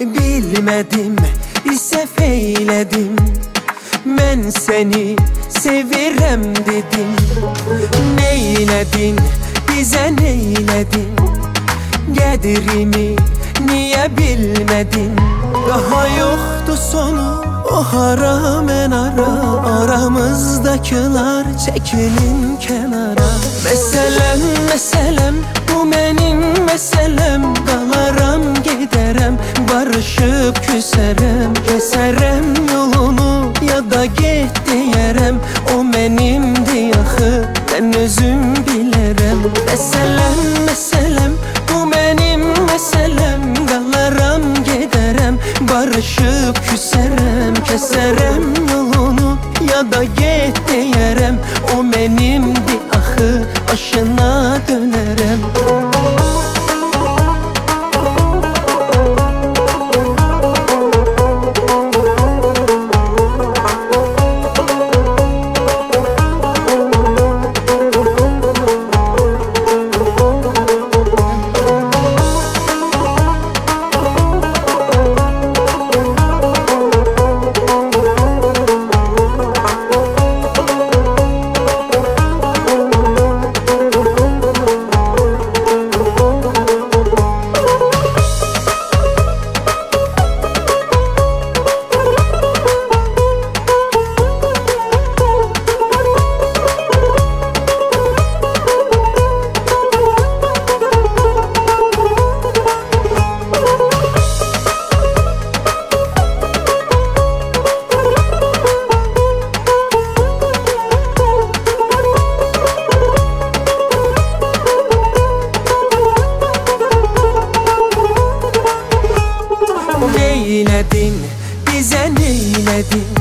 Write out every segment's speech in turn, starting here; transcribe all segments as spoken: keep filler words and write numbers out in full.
Bilmədim, səhv eylədim. Mən səni sevirəm dedim. Neylədin, bizə neylədin? Qədrimi niyə bilmədin? Daha yoxdur sonu, o hara mən ara. Aramızdakılar çəkilin kənara. Məsələm, məsələm, bu mənim məsələm. Qalaram, gedərəm, barışıb küsərəm. Kəsərəm yolunu, ya da get deyərəm. O mənimdir axı, mən özüm bilərəm. Məsələm, məsələm, bu mənim məsələm. Qalaram, gedərəm, barışıb küsərəm. Kəsərəm yolunu, ya da get deyərəm. O mənimdir axı, aşına dönərəm. Neylədin, bizə neylədin?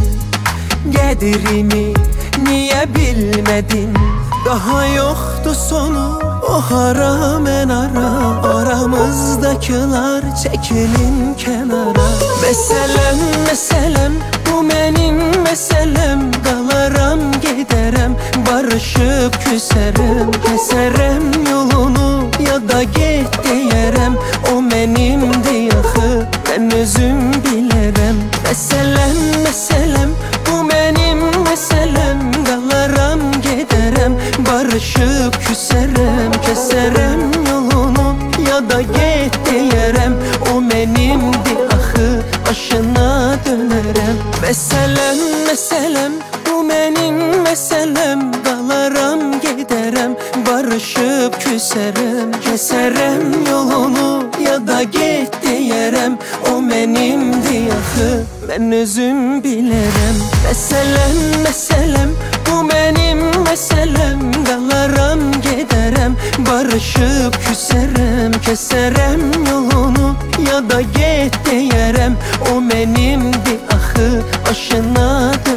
Qədrimi niyə bilmədin? Daha yoxdur sonu, o hara mən ara. Aramızdakılar çəkilin kənara. Məsələm, məsələm, bu mənim məsələm. Qalaram, gedərəm, barışıb küsərəm. Kəsərəm yolunu, ya da get deyərəm. O mənimdir axı, mən özüm bilərəm. Məsələm, məsələm, bu mənim məsələm. Qalaram, gedərəm, barışıb küsərəm. Kəsərəm yolunu, ya da get deyərəm. O mənimdir axı, aşına dönərəm. Məsələm, məsələm, bu mənim məsələm. Qalaram, gedərəm, barışıb küsərəm. Kəsərəm yolunu, ya da get deyərəm. O mənimdir axı, mən özüm bilərəm. Məsələm, məsələm, bu mənim məsələm. Qalaram, gedərəm, barışıb küsərəm. Kəsərəm yolunu, ya da get deyərəm. O mənimdir axı, aşına